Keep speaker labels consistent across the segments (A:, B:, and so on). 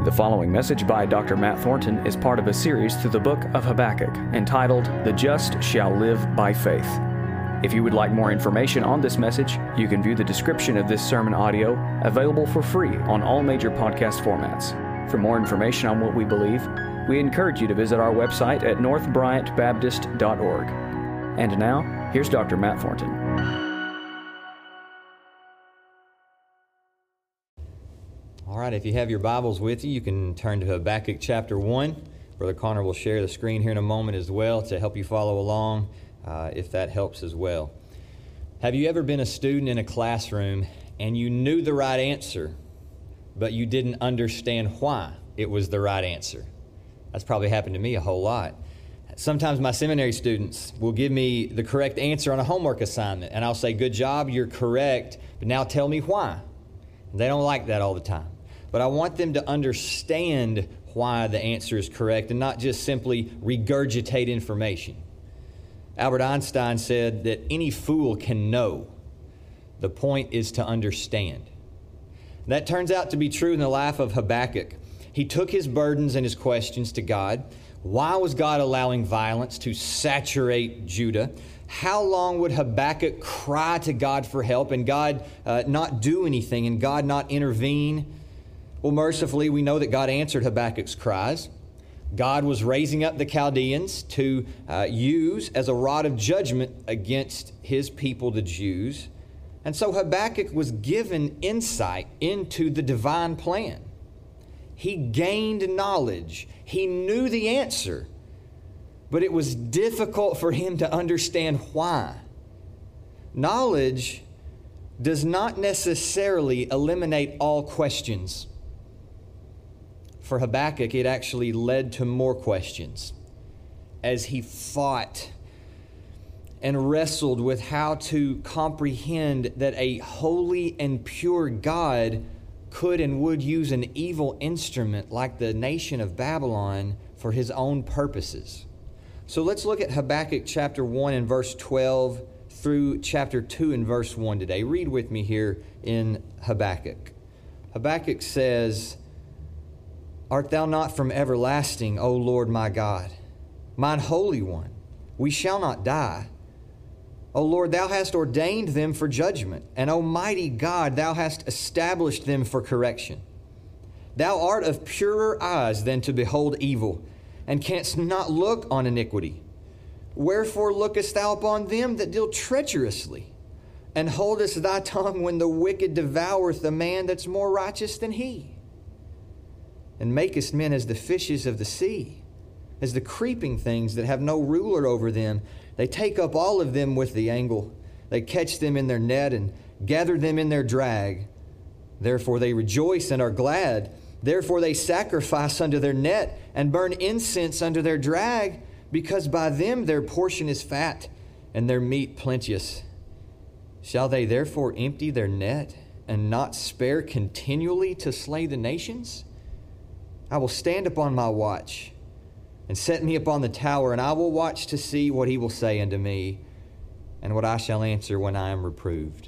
A: The following message by Dr. Matt Thornton is part of a series through the book of Habakkuk entitled, The Just Shall Live by Faith. If you would like more information on this message, you can view the description of this sermon audio, available for free on all major podcast formats. For more information on what we believe, we encourage you to visit our website at northbryantbaptist.org. And now, here's Dr. Matt Thornton.
B: All right, if you have your Bibles with you, you can turn to Habakkuk chapter 1. Brother Connor will share the screen here in a moment as well to help you follow along, if that helps as well. Have you ever been a student in a classroom and you knew the right answer, but you didn't understand why it was the right answer? That's probably happened to me a whole lot. Sometimes my seminary students will give me the correct answer on a homework assignment, and I'll say, "Good job, you're correct, but now tell me why." They don't like that all the time. But I want them to understand why the answer is correct and not just simply regurgitate information. Albert Einstein said that any fool can know. The point is to understand. That turns out to be true in the life of Habakkuk. He took his burdens and his questions to God. Why was God allowing violence to saturate Judah? How long would Habakkuk cry to God for help and God not do anything and God not intervene? Well, mercifully, we know that God answered Habakkuk's cries. God was raising up the Chaldeans to use as a rod of judgment against his people, the Jews. And so Habakkuk was given insight into the divine plan. He gained knowledge. He knew the answer. But it was difficult for him to understand why. Knowledge does not necessarily eliminate all questions. For Habakkuk, it actually led to more questions as he fought and wrestled with how to comprehend that a holy and pure God could and would use an evil instrument like the nation of Babylon for his own purposes. So let's look at Habakkuk chapter 1 and verse 12 through chapter 2 and verse 1 today. Read with me here in Habakkuk. Habakkuk says, "Art thou not from everlasting, O Lord my God, mine Holy One? We shall not die. O Lord, thou hast ordained them for judgment, and O mighty God, thou hast established them for correction. Thou art of purer eyes than to behold evil, and canst not look on iniquity. Wherefore lookest thou upon them that deal treacherously, and holdest thy tongue when the wicked devoureth the man that's more righteous than he? And makest men as the fishes of the sea, as the creeping things that have no ruler over them. They take up all of them with the angle. They catch them in their net and gather them in their drag. Therefore they rejoice and are glad. Therefore they sacrifice unto their net and burn incense unto their drag, because by them their portion is fat and their meat plenteous. Shall they therefore empty their net and not spare continually to slay the nations? I will stand upon my watch and set me upon the tower, and I will watch to see what he will say unto me, and what I shall answer when I am reproved."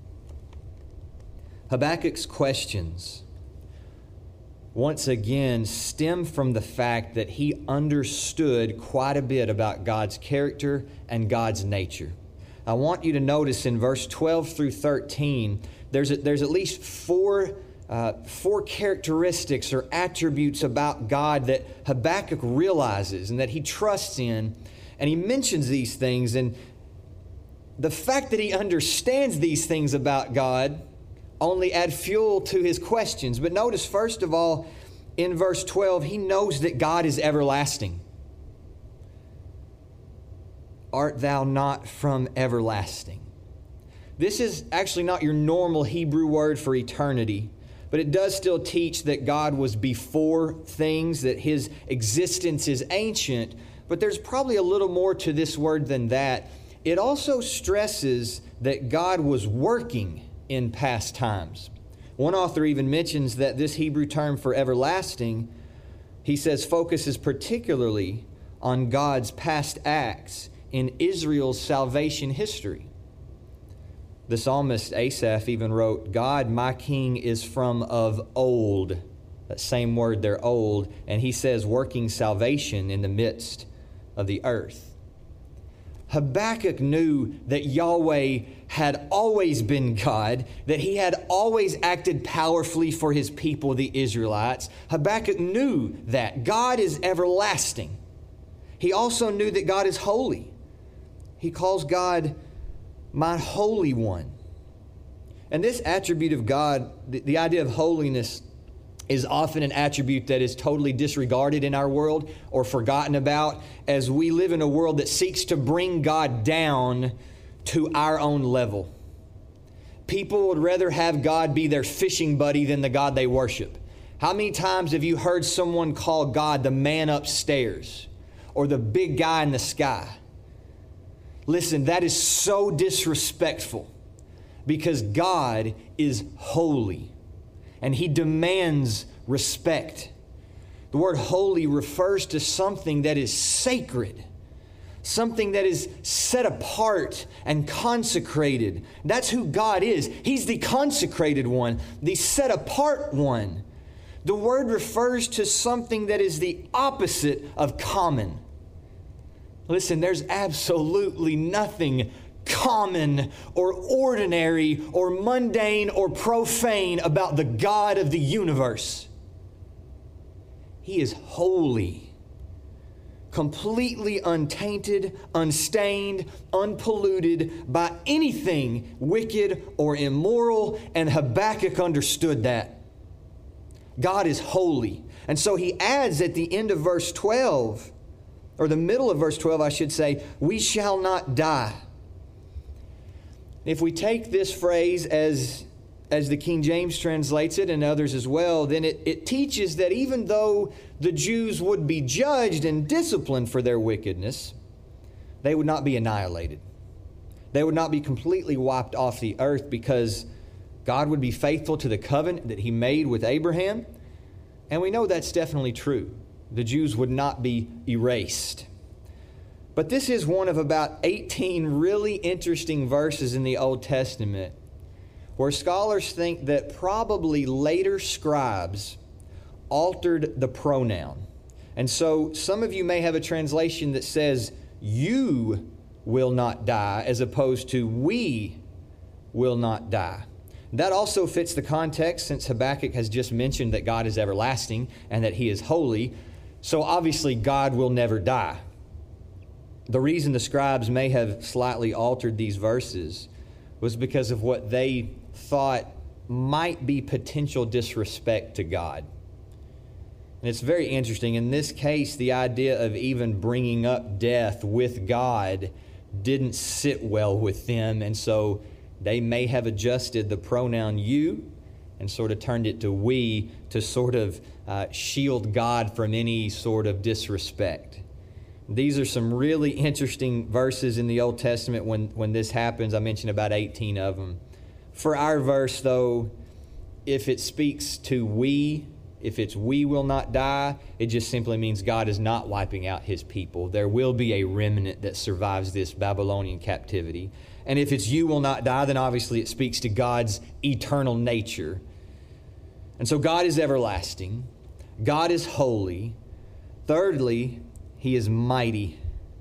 B: Habakkuk's questions once again stem from the fact that he understood quite a bit about God's character and God's nature. I want you to notice in verse 12 through 13, there's at least four characteristics or attributes about God that Habakkuk realizes and that he trusts in, and he mentions these things. And the fact that he understands these things about God only add fuel to his questions. But notice, first of all, in verse 12, he knows that God is everlasting. Art thou not from everlasting? This is actually not your normal Hebrew word for eternity, but it does still teach that God was before things, that his existence is ancient. But there's probably a little more to this word than that. It also stresses that God was working in past times. One author even mentions that this Hebrew term for everlasting, he says, focuses particularly on God's past acts in Israel's salvation history. The psalmist Asaph even wrote, "God, my King, is from of old." That same word there, old, and he says working salvation in the midst of the earth. Habakkuk knew that Yahweh had always been God, that he had always acted powerfully for his people, the Israelites. Habakkuk knew that God is everlasting. He also knew that God is holy. He calls God my Holy One. And this attribute of God, the idea of holiness, is often an attribute that is totally disregarded in our world or forgotten about, as we live in a world that seeks to bring God down to our own level. People would rather have God be their fishing buddy than the God they worship. How many times have you heard someone call God the man upstairs or the big guy in the sky? Listen, that is so disrespectful, because God is holy and he demands respect. The word holy refers to something that is sacred, something that is set apart and consecrated. That's who God is. He's the consecrated one, the set apart one. The word refers to something that is the opposite of common. Listen, there's absolutely nothing common or ordinary or mundane or profane about the God of the universe. He is holy, completely untainted, unstained, unpolluted by anything wicked or immoral, and Habakkuk understood that. God is holy. And so he adds at the end of verse 12, or the middle of verse 12, I should say, we shall not die. If we take this phrase as the King James translates it, and others as well, then it teaches that even though the Jews would be judged and disciplined for their wickedness, they would not be annihilated. They would not be completely wiped off the earth, because God would be faithful to the covenant that he made with Abraham. And we know that's definitely true. The Jews would not be erased. But this is one of about 18 really interesting verses in the Old Testament where scholars think that probably later scribes altered the pronoun. And so some of you may have a translation that says, you will not die, as opposed to we will not die. That also fits the context, since Habakkuk has just mentioned that God is everlasting and that he is holy. So obviously God will never die. The reason the scribes may have slightly altered these verses was because of what they thought might be potential disrespect to God. And it's very interesting. In this case, the idea of even bringing up death with God didn't sit well with them. And so they may have adjusted the pronoun you and sort of turned it to we to sort of shield God from any sort of disrespect. These are some really interesting verses in the Old Testament when this happens. I mentioned about 18 of them. For our verse, though, if it speaks to we, if it's we will not die, it just simply means God is not wiping out his people. There will be a remnant that survives this Babylonian captivity. And if it's you will not die, then obviously it speaks to God's eternal nature. And so God is everlasting. God is holy. Thirdly, he is mighty.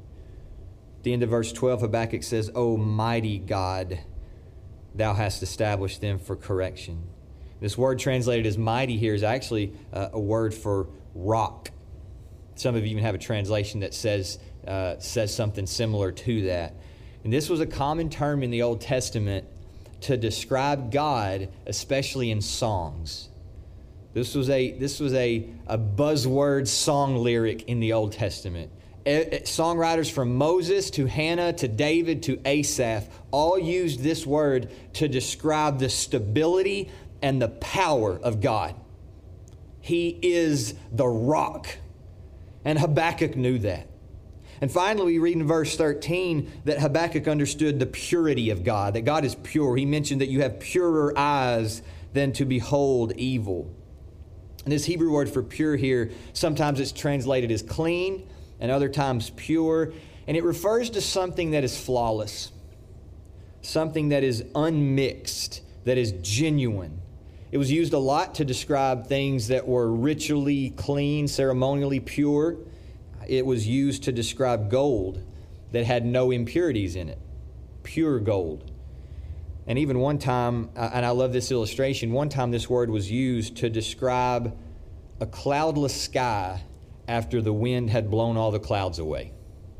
B: At the end of verse 12, Habakkuk says, O mighty God, thou hast established them for correction. This word translated as mighty here is actually a word for rock. Some of you even have a translation that says something similar to that. And this was a common term in the Old Testament to describe God, especially in songs. This was a buzzword song lyric in the Old Testament. Songwriters from Moses to Hannah to David to Asaph all used this word to describe the stability and the power of God. He is the rock. And Habakkuk knew that. And finally, we read in verse 13 that Habakkuk understood the purity of God, that God is pure. He mentioned that you have purer eyes than to behold evil. And this Hebrew word for pure here, sometimes it's translated as clean and other times pure. And it refers to something that is flawless, something that is unmixed, that is genuine. It was used a lot to describe things that were ritually clean, ceremonially pure. It was used to describe gold that had no impurities in it, pure gold. And even one time, and I love this illustration, one time this word was used to describe a cloudless sky after the wind had blown all the clouds away.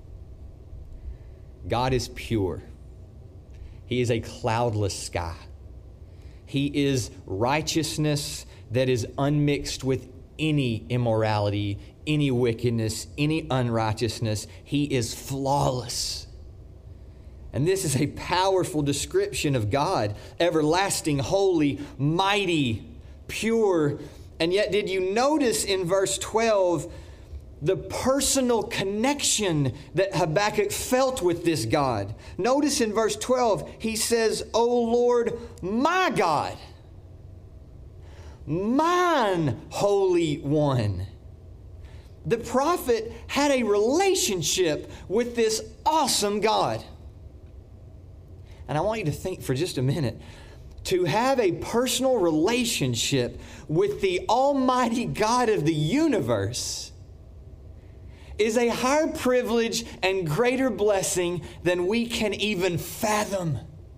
B: God is pure. He is a cloudless sky. He is righteousness that is unmixed with any immorality, any wickedness, any unrighteousness. He is flawless. And this is a powerful description of God, everlasting, holy, mighty, pure. And yet, did you notice in verse 12 the personal connection that Habakkuk felt with this God? Notice in verse 12, he says, "O Lord, my God, mine Holy One." The prophet had a relationship with this awesome God. And I want you to think for just a minute, to have a personal relationship with the Almighty God of the universe is a higher privilege and greater blessing than we can even fathom.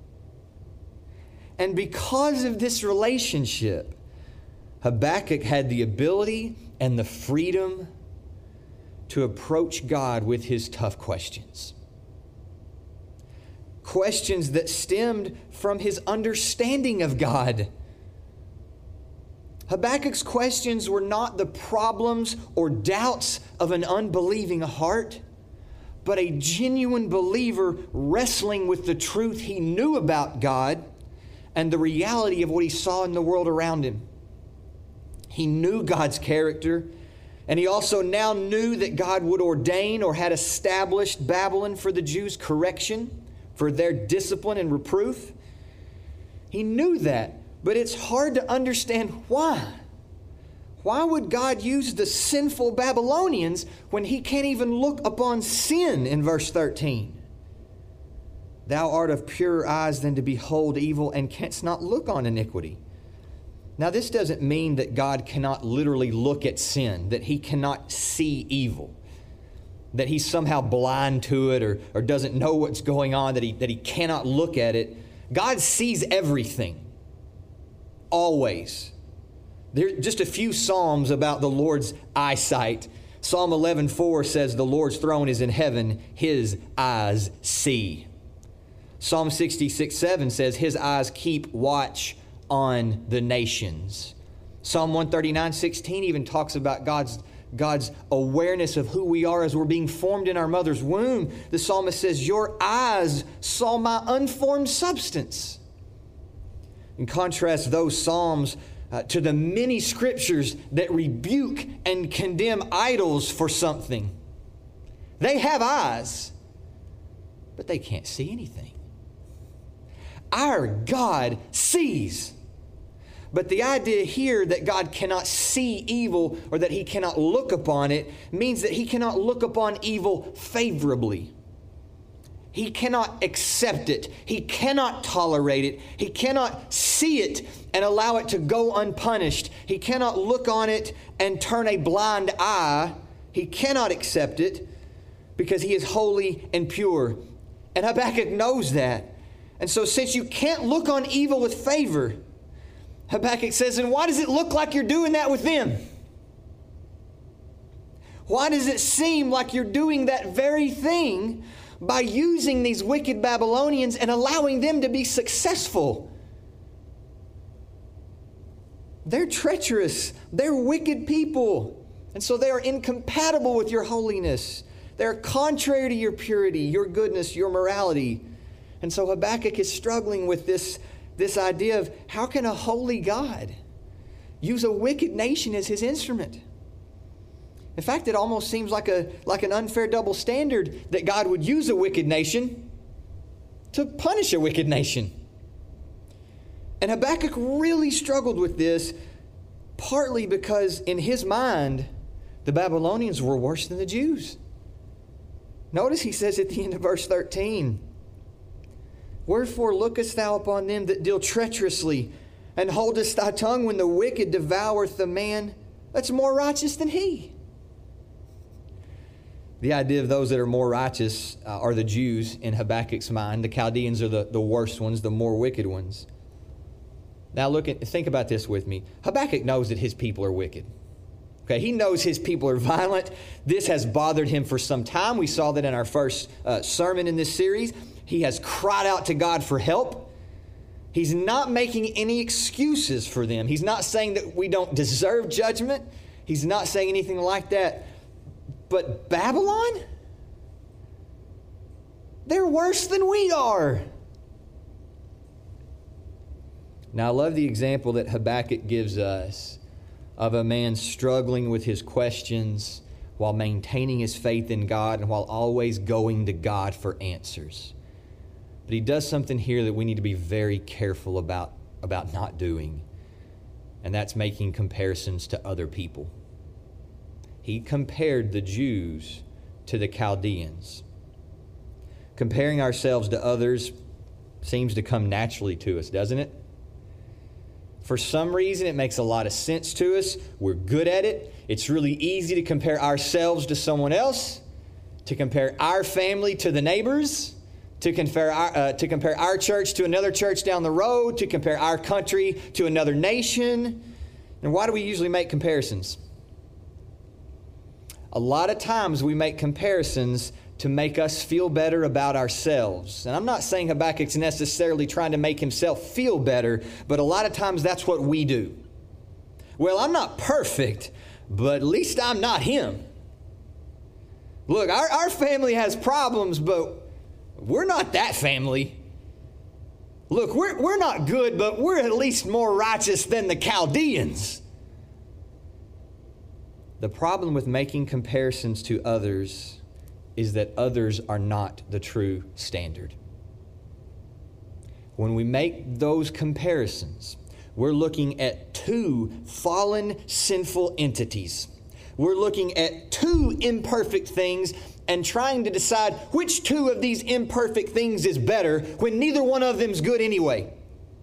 B: And because of this relationship, Habakkuk had the ability and the freedom to approach God with his tough questions. Questions that stemmed from his understanding of God. Habakkuk's questions were not the problems or doubts of an unbelieving heart, but a genuine believer wrestling with the truth he knew about God and the reality of what he saw in the world around him. He knew God's character, and he also now knew that God would ordain or had established Babylon for the Jews' correction, for their discipline and reproof. He knew that, but it's hard to understand why. Why would God use the sinful Babylonians when he can't even look upon sin in verse 13? Thou art of purer eyes than to behold evil, and canst not look on iniquity. Now, this doesn't mean that God cannot literally look at sin, that he cannot see evil, that he's somehow blind to it or doesn't know what's going on, that he cannot look at it. God sees everything, always. There's just a few Psalms about the Lord's eyesight. Psalm 11:4 says, "The Lord's throne is in heaven, his eyes see." Psalm 66:7 says, "His eyes keep watch on the nations." Psalm 139:16 even talks about God's awareness of who we are as we're being formed in our mother's womb. The psalmist says, "Your eyes saw my unformed substance." In contrast, those psalms to the many scriptures that rebuke and condemn idols for something. They have eyes, but they can't see anything. Our God sees. But the idea here that God cannot see evil or that he cannot look upon it means that he cannot look upon evil favorably. He cannot accept it. He cannot tolerate it. He cannot see it and allow it to go unpunished. He cannot look on it and turn a blind eye. He cannot accept it because he is holy and pure. And Habakkuk knows that. And so since you can't look on evil with favor, Habakkuk says, and why does it look like you're doing that with them? Why does it seem like you're doing that very thing by using these wicked Babylonians and allowing them to be successful? They're treacherous. They're wicked people. And so they are incompatible with your holiness. They're contrary to your purity, your goodness, your morality. And so Habakkuk is struggling with this idea of how can a holy God use a wicked nation as his instrument? In fact, it almost seems like an unfair double standard that God would use a wicked nation to punish a wicked nation. And Habakkuk really struggled with this, partly because in his mind, the Babylonians were worse than the Jews. Notice he says at the end of verse 13, "Wherefore lookest thou upon them that deal treacherously, And holdest thy tongue when the wicked devoureth the man that's more righteous than he. The idea of those that are more righteous are the Jews in Habakkuk's mind. The Chaldeans are the worst ones, the more wicked ones. Now think about this with me. Habakkuk knows that his people are wicked. Okay, he knows his people are violent. This has bothered him for some time. We saw that in our first sermon in this series. He has cried out to God for help. He's not making any excuses for them. He's not saying that we don't deserve judgment. He's not saying anything like that. But Babylon? They're worse than we are. Now, I love the example that Habakkuk gives us of a man struggling with his questions while maintaining his faith in God and while always going to God for answers. But he does something here that we need to be very careful about not doing, and that's making comparisons to other people. He compared the Jews to the Chaldeans. Comparing ourselves to others seems to come naturally to us, doesn't it? For some reason, it makes a lot of sense to us. We're good at it. It's really easy to compare ourselves to someone else, to compare our family to the neighbors, to compare our church to another church down the road, to compare our country to another nation. And why do we usually make comparisons? A lot of times we make comparisons to make us feel better about ourselves. And I'm not saying Habakkuk's necessarily trying to make himself feel better, but a lot of times that's what we do. Well, I'm not perfect, but at least I'm not him. Look, our family has problems, but we're not that family. Look, we're not good, but we're at least more righteous than the Chaldeans. The problem with making comparisons to others is that others are not the true standard. When we make those comparisons, we're looking at two fallen, sinful entities. We're looking at two imperfect things and trying to decide which two of these imperfect things is better when neither one of them is good anyway.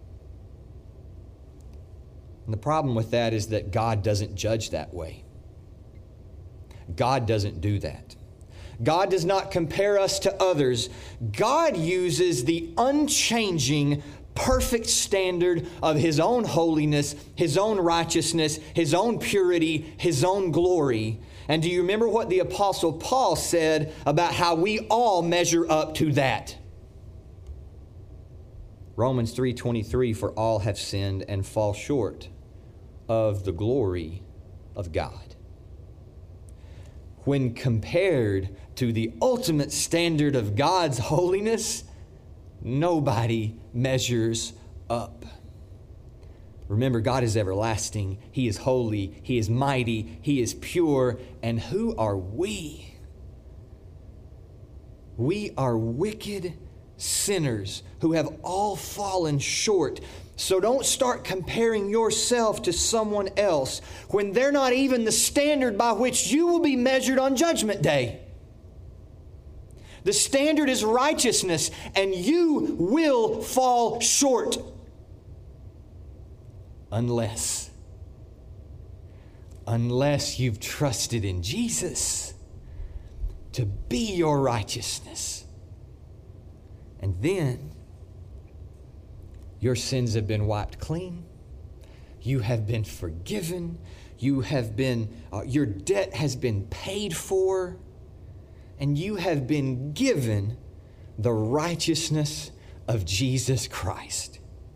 B: And the problem with that is that God doesn't judge that way. God doesn't do that. God does not compare us to others. God uses the unchanging, perfect standard of His own holiness, His own righteousness, His own purity, His own glory. And do you remember what the Apostle Paul said about how we all measure up to that? Romans 3:23, for all have sinned and fall short of the glory of God. When compared to the ultimate standard of God's holiness, nobody measures up. Remember, God is everlasting. He is holy. He is mighty. He is pure. And who are we? We are wicked sinners who have all fallen short. So don't start comparing yourself to someone else when they're not even the standard by which you will be measured on Judgment Day. The standard is righteousness, and you will fall short. Unless you've trusted in Jesus to be your righteousness. And then your sins have been wiped clean. You have been forgiven. You have been, your debt has been paid for. And you have been given the righteousness of Jesus Christ.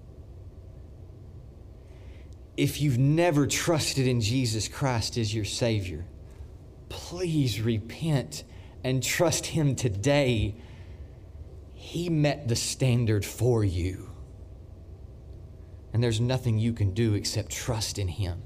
B: If you've never trusted in Jesus Christ as your Savior, please repent and trust Him today. He met the standard for you. And there's nothing you can do except trust in Him.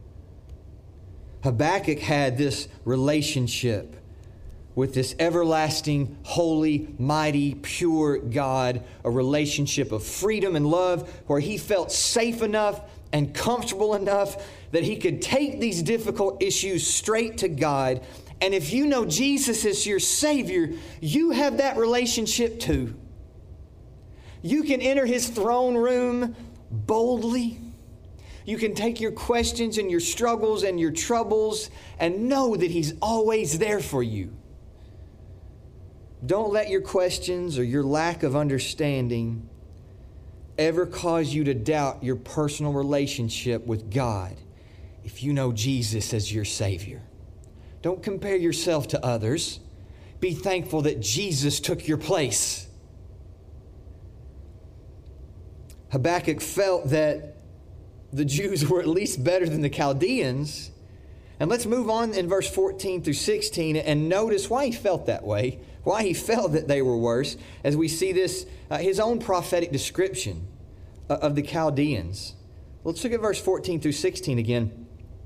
B: Habakkuk had this relationship with this everlasting, holy, mighty, pure God, a relationship of freedom and love where he felt safe enough and comfortable enough that he could take these difficult issues straight to God. And if you know Jesus is your Savior, you have that relationship too. You can enter His throne room boldly You can take your questions and your struggles and your troubles and know that He's always there for you. Don't let your questions or your lack of understanding ever cause you to doubt your personal relationship with God if you know Jesus as your Savior. Don't compare yourself to others. Be thankful that Jesus took your place. Habakkuk felt that the Jews were at least better than the Chaldeans. And let's move on in verse 14 through 16 and notice why he felt that way, why he felt that they were worse, as we see this, his own prophetic description of the Chaldeans. Let's look at verse 14 through 16 again.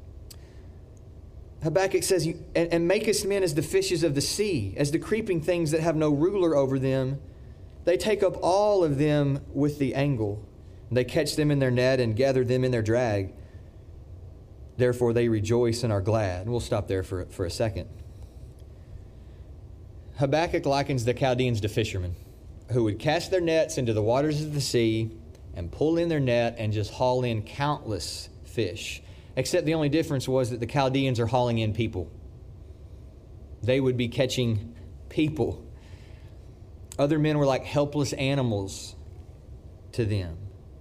B: Habakkuk says, and makest men as the fishes of the sea, as the creeping things that have no ruler over them. They take up all of them with the angle. They catch them in their net and gather them in their drag. Therefore they rejoice and are glad. And we'll stop there for a second. Habakkuk likens the Chaldeans to fishermen who would cast their nets into the waters of the sea and pull in their net and just haul in countless fish. Except the only difference was that the Chaldeans are hauling in people. They would be catching people. Other men were like helpless animals to them.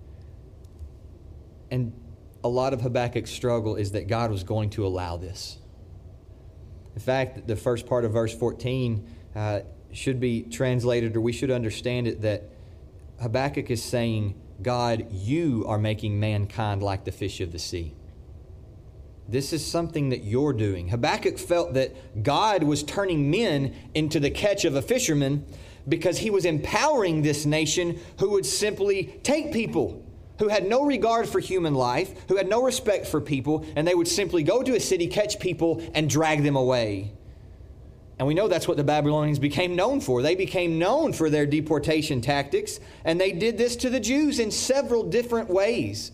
B: And a lot of Habakkuk's struggle is that God was going to allow this. In fact, the first part of verse 14 should be translated, or we should understand it, that Habakkuk is saying, God, you are making mankind like the fish of the sea. This is something that you're doing. Habakkuk felt that God was turning men into the catch of a fisherman because he was empowering this nation who would simply take people who had no regard for human life, who had no respect for people, and they would simply go to a city, catch people, and drag them away. And we know that's what the Babylonians became known for. They became known for their deportation tactics, and they did this to the Jews in several different waves.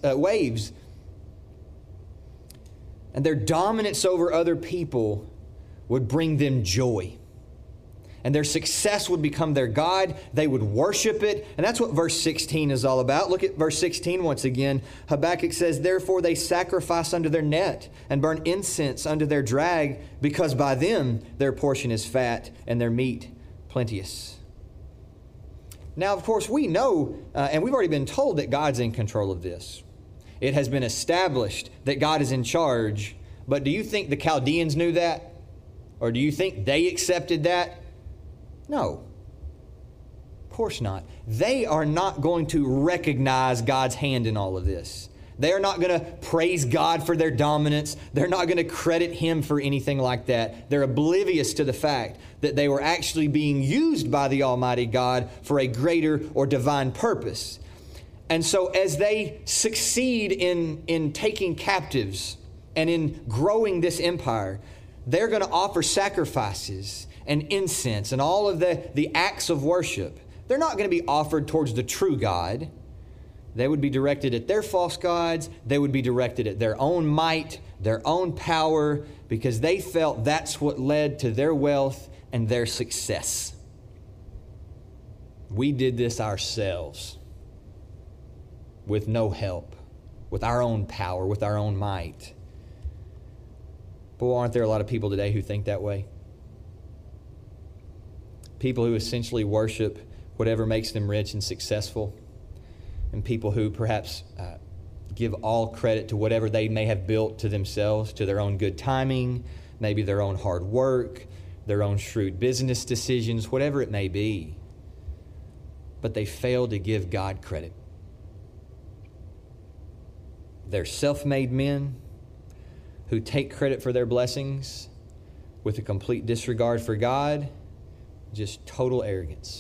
B: And their dominance over other people would bring them joy. And their success would become their God. They would worship it. And that's what verse 16 is all about. Look at verse 16 once again. Habakkuk says, therefore they sacrifice unto their net and burn incense unto their drag, because by them their portion is fat and their meat plenteous. Now, of course, we know, and we've already been told that God's in control of this. It has been established that God is in charge. But do you think the Chaldeans knew that? Or do you think they accepted that? No. Of course not. They are not going to recognize God's hand in all of this. They are not going to praise God for their dominance. They're not going to credit Him for anything like that. They're oblivious to the fact that they were actually being used by the Almighty God for a greater or divine purpose. And so as they succeed in taking captives and in growing this empire, they're going to offer sacrifices and incense and all of the acts of worship. They're not going to be offered towards the true God. They would be directed at their false gods. They would be directed at their own might, their own power, because they felt that's what led to their wealth and their success. We did this ourselves, with no help, with our own power, with our own might. Boy, aren't there a lot of people today who think that way? People who essentially worship whatever makes them rich and successful, and people who perhaps give all credit to whatever they may have built to themselves, to their own good timing, maybe their own hard work, their own shrewd business decisions, whatever it may be. But they fail to give God credit. They're self-made men who take credit for their blessings with a complete disregard for God, just total arrogance.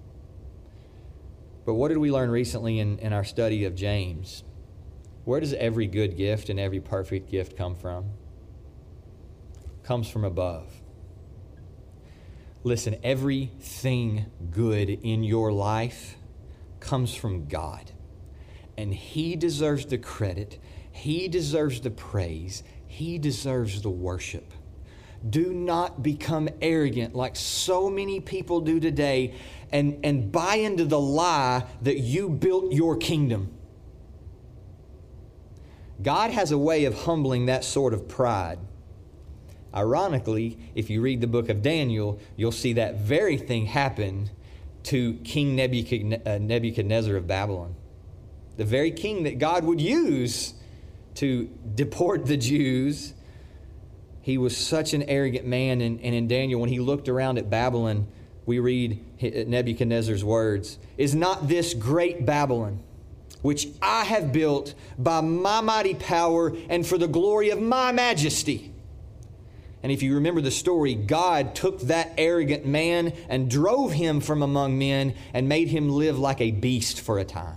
B: But what did we learn recently in our study of James? Where does every good gift and every perfect gift come from? It comes from above. Listen, everything good in your life comes from God. And He deserves the credit. He deserves the praise. He deserves the worship. Do not become arrogant like so many people do today and buy into the lie that you built your kingdom. God has a way of humbling that sort of pride. Ironically, if you read the book of Daniel, you'll see that very thing happen to King Nebuchadnezzar of Babylon. The very king that God would use to deport the Jews. He was such an arrogant man. And in Daniel, when he looked around at Babylon, we read Nebuchadnezzar's words, "Is not this great Babylon, which I have built by my mighty power and for the glory of my majesty?" And if you remember the story, God took that arrogant man and drove him from among men and made him live like a beast for a time.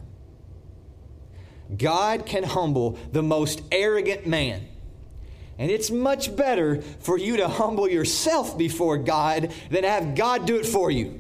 B: God can humble the most arrogant man. And it's much better for you to humble yourself before God than have God do it for you.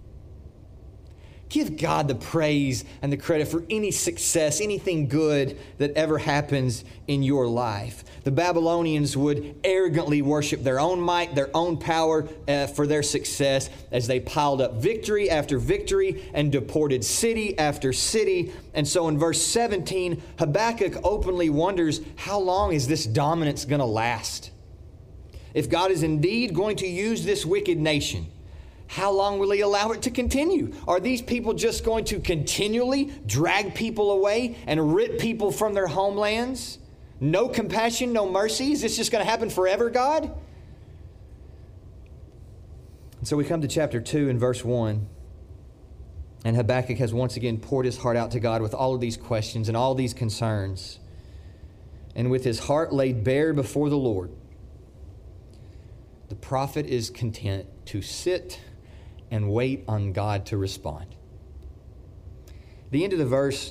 B: Give God the praise and the credit for any success, anything good that ever happens in your life. The Babylonians would arrogantly worship their own might, their own power for their success as they piled up victory after victory and deported city after city. And so in verse 17, Habakkuk openly wonders, how long is this dominance going to last? If God is indeed going to use this wicked nation, how long will He allow it to continue? Are these people just going to continually drag people away and rip people from their homelands? No compassion, no mercy? Is this just going to happen forever, God? And so we come to chapter 2 and verse 1. And Habakkuk has once again poured his heart out to God with all of these questions and all these concerns. And with his heart laid bare before the Lord, the prophet is content to sit and wait on God to respond. The end of the verse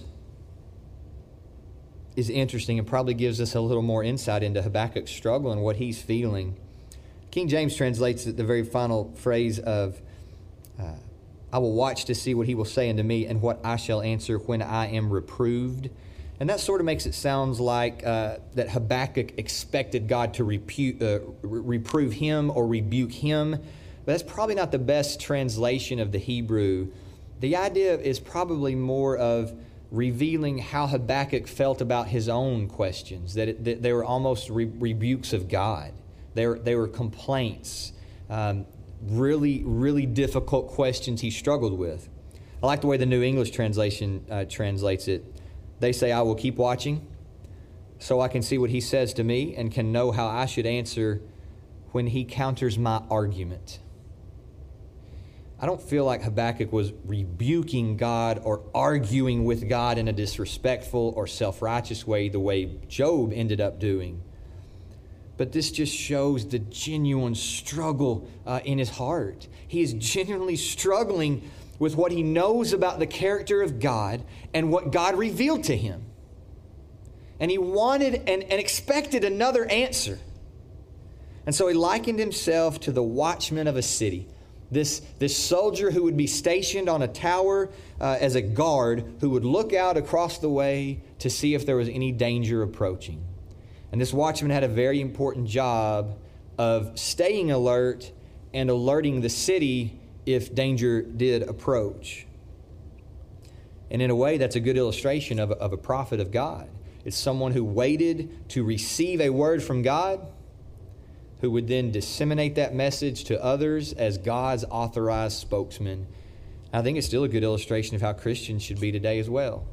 B: is interesting and probably gives us a little more insight into Habakkuk's struggle and what he's feeling. King James translates the very final phrase of, I will watch to see what he will say unto me and what I shall answer when I am reproved. And that sort of makes it sound like that Habakkuk expected God to reprove him or rebuke him. But that's probably not the best translation of the Hebrew. The idea is probably more of revealing how Habakkuk felt about his own questions, that they were almost rebukes of God. They were complaints, really, really difficult questions he struggled with. I like the way the New English translation translates it. They say, I will keep watching so I can see what he says to me and can know how I should answer when he counters my argument. I don't feel like Habakkuk was rebuking God or arguing with God in a disrespectful or self-righteous way the way Job ended up doing. But this just shows the genuine struggle in his heart. He is genuinely struggling with what he knows about the character of God and what God revealed to him. And he wanted and expected another answer. And so he likened himself to the watchman of a city. This soldier who would be stationed on a tower as a guard who would look out across the way to see if there was any danger approaching. And this watchman had a very important job of staying alert and alerting the city if danger did approach. And in a way, that's a good illustration of a prophet of God. It's someone who waited to receive a word from God, who would then disseminate that message to others as God's authorized spokesman. I think it's still a good illustration of how Christians should be today as well.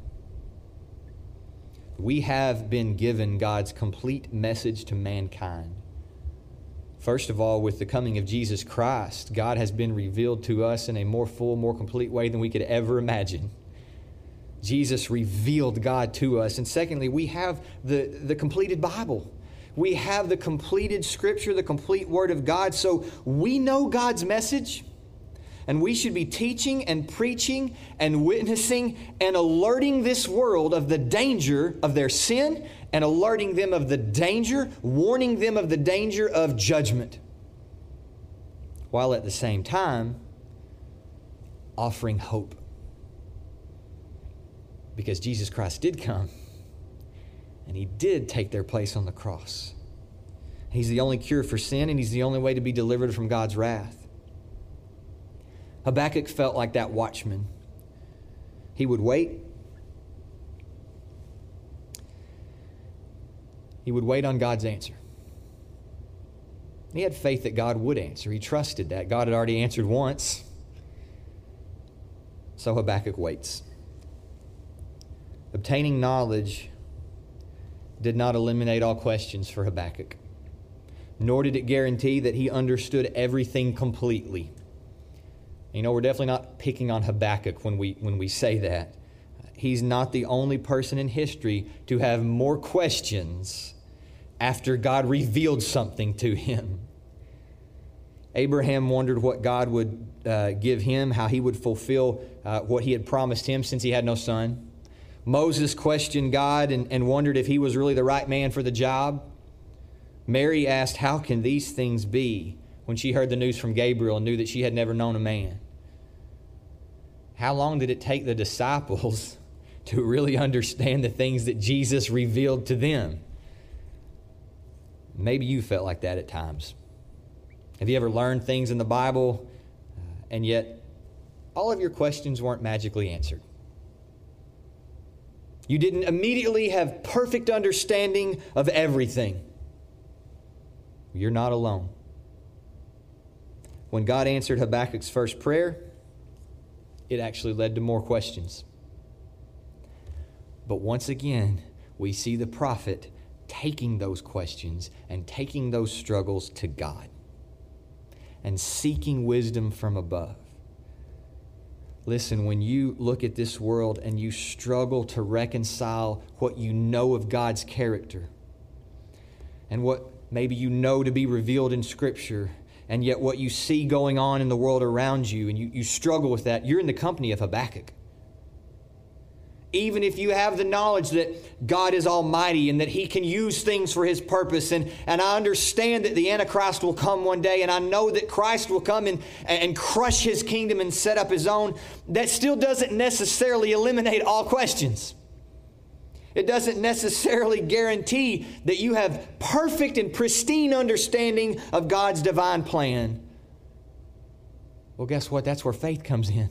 B: We have been given God's complete message to mankind. First of all, with the coming of Jesus Christ, God has been revealed to us in a more full, more complete way than we could ever imagine. Jesus revealed God to us. And secondly, we have the completed Bible. We have the completed Scripture, the complete Word of God. So we know God's message, and we should be teaching and preaching and witnessing and alerting this world of the danger of their sin and alerting them of the danger, warning them of the danger of judgment, while at the same time offering hope. Because Jesus Christ did come. And He did take their place on the cross. He's the only cure for sin, and He's the only way to be delivered from God's wrath. Habakkuk felt like that watchman. He would wait. he would wait on God's answer. He had faith that God would answer. He trusted that. God had already answered once. So Habakkuk waits. Obtaining knowledge did not eliminate all questions for Habakkuk, nor did it guarantee that he understood everything completely. You know, we're definitely not picking on Habakkuk when we say that. He's not the only person in history to have more questions after God revealed something to him. Abraham wondered what God would give him, how he would fulfill what he had promised him since he had no son. Moses questioned God and wondered if he was really the right man for the job. Mary asked, "How can these things be?" when she heard the news from Gabriel and knew that she had never known a man. How long did it take the disciples to really understand the things that Jesus revealed to them? Maybe you felt like that at times. Have you ever learned things in the Bible and yet all of your questions weren't magically answered? You didn't immediately have perfect understanding of everything. You're not alone. When God answered Habakkuk's first prayer, it actually led to more questions. But once again, we see the prophet taking those questions and taking those struggles to God and seeking wisdom from above. Listen, when you look at this world and you struggle to reconcile what you know of God's character and what maybe you know to be revealed in Scripture, and yet what you see going on in the world around you, and you struggle with that, you're in the company of Habakkuk. Even if you have the knowledge that God is almighty and that He can use things for His purpose, and I understand that the Antichrist will come one day, and I know that Christ will come and crush His kingdom and set up His own, that still doesn't necessarily eliminate all questions. It doesn't necessarily guarantee that you have perfect and pristine understanding of God's divine plan. Well, guess what? That's where faith comes in.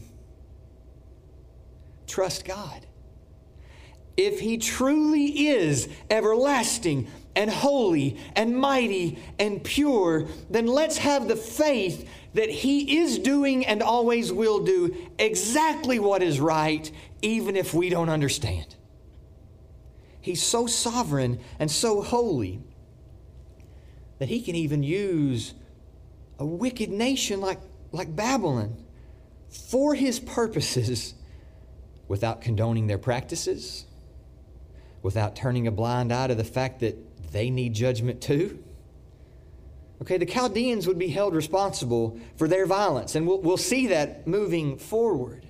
B: Trust God. If He truly is everlasting and holy and mighty and pure, then let's have the faith that He is doing and always will do exactly what is right, even if we don't understand. He's so sovereign and so holy that He can even use a wicked nation like Babylon for His purposes without condoning their practices, without turning a blind eye to the fact that they need judgment too. Okay, the Chaldeans would be held responsible for their violence, and we'll see that moving forward.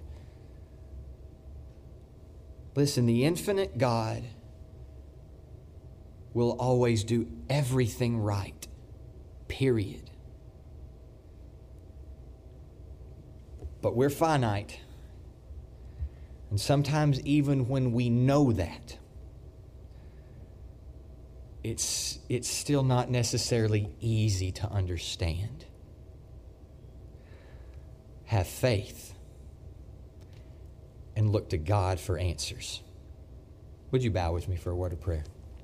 B: Listen, the infinite God will always do everything right, period. But we're finite. And sometimes even when we know that, it's still not necessarily easy to understand. Have faith and look to God for answers. Would you bow with me for a word of prayer?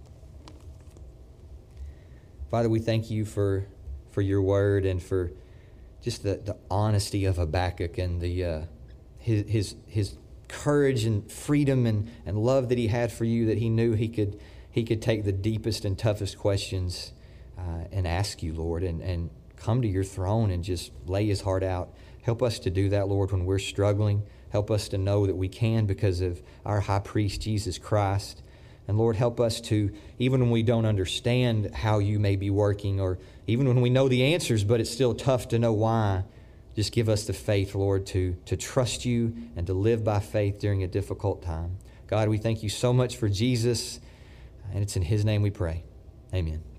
B: Father, we thank You for Your word and for just the honesty of Habakkuk and the his courage and freedom and love that he had for You, that he knew he could take the deepest and toughest questions and ask You, Lord, and come to Your throne and just lay his heart out. Help us to do that, Lord, when we're struggling. Help us to know that we can because of our high priest, Jesus Christ. And Lord, help us to, even when we don't understand how You may be working, or even when we know the answers, but it's still tough to know why, just give us the faith, Lord, to trust You and to live by faith during a difficult time. God, we thank You so much for Jesus, and it's in His name we pray. Amen.